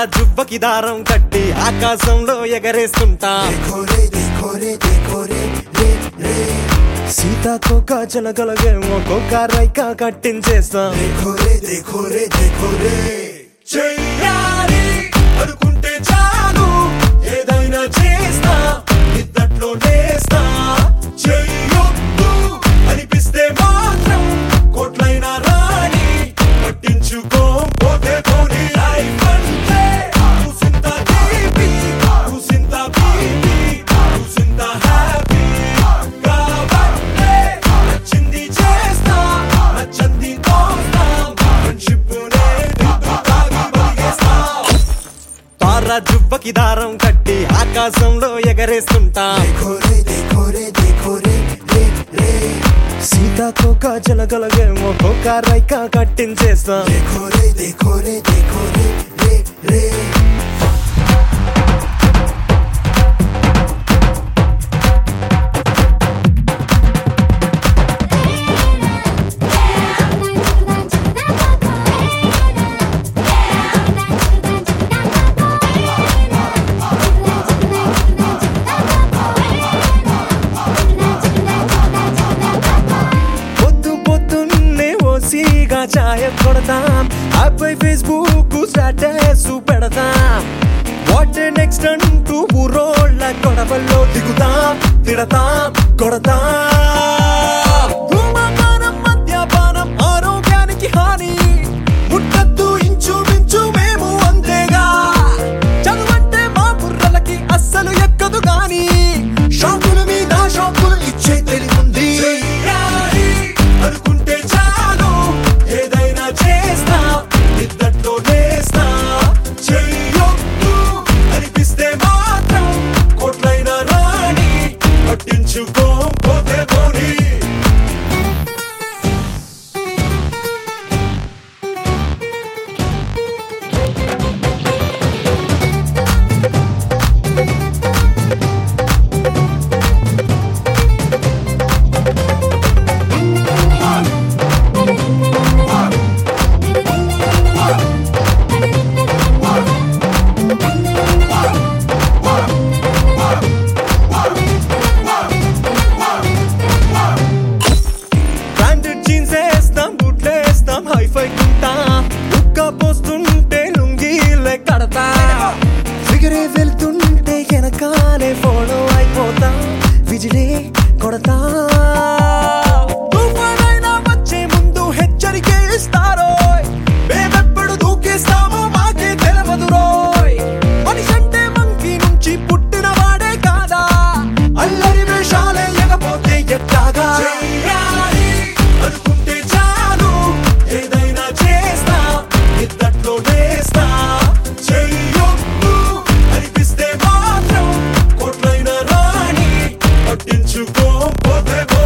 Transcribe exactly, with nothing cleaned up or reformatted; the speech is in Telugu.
జుబ్బకి దారం కట్టి ఆకాశంలో ఎగరేస్తుంటా సీతాకోక జలగలగేమో కోక రైక కట్టించేస్తా చెయ్యాలి అనుకుంటే చాలు ఏదైనా చేస్తా ఇద్దట్లో నేస్తా చెయ్యొద్దు అనిపిస్తే మాత్రం కోట్లైన రాణి పట్టించుకోపోతే పోనీ లైఫ్ అంటే చూసింత తీపి చూసింత బీపీ చూసింత హ్యాపీ కాబట్టే నచ్చింది చేస్తా నచ్చంది తోస్తా ఫ్రెండ్షిప్ తారా జుబ్బకి దారం కట్టి ఆకాశంలో ఎగరేస్తుంటా సీతాకోక జలగలగేమో కోక రైక కట్టించేస్తా చాయ కొడతాం ఆపై ఫేస్బుక్ స్టేటస్ పెడతాం వాట్ నెక్స్ట్ అంటూ ఊరోళ్ళ గొడవల్లో దిగుతాం తిడతాం కొడతాం ధూమపానం మద్యపానం ఆరోగ్యానికి హాని ముట్టద్దు ఇంచు మించు మేము అంతేగా చదువంటే మా బుర్రలకి అస్సలు ఎక్కదు గాని షాపుల మీద షాపులు ఇచ్చే తెలివుంది అనుకుంటే చాలు ఏదైనా చేస్తా ఇద్దట్లో నేస్తా చెయ్యొద్దు అనిపిస్తే మాత్రం కోట్లైన రాణి పట్టించుకోపోతే పోనీ హైఫై కుంటా ఉక్క పోస్తుంటే లుంగీలే కడతా ఫిగరే వెళ్తుంటే వెనకాలే ఫాలో అయిపోతా విజిలే కొడతా తుఫానైనా వచ్చే ముందు హెచ్చరికే ఇస్తారో మేమెప్పుడు దూకేస్తామో మాకే తెలవదు రోయ్ మనిషంటే మంకీ నుంచి పుట్టిన వాడే కాదా అల్లరి వేషాలే లేకపోతే ఎట్టాగా అనుకుంటే చాలు ఏదైనా చేస్తా ఇద్దట్లో నేస్తా చెయ్యొద్దు అనిపిస్తే మాత్రం కోట్లైన రాణి పట్టించుకోపోతే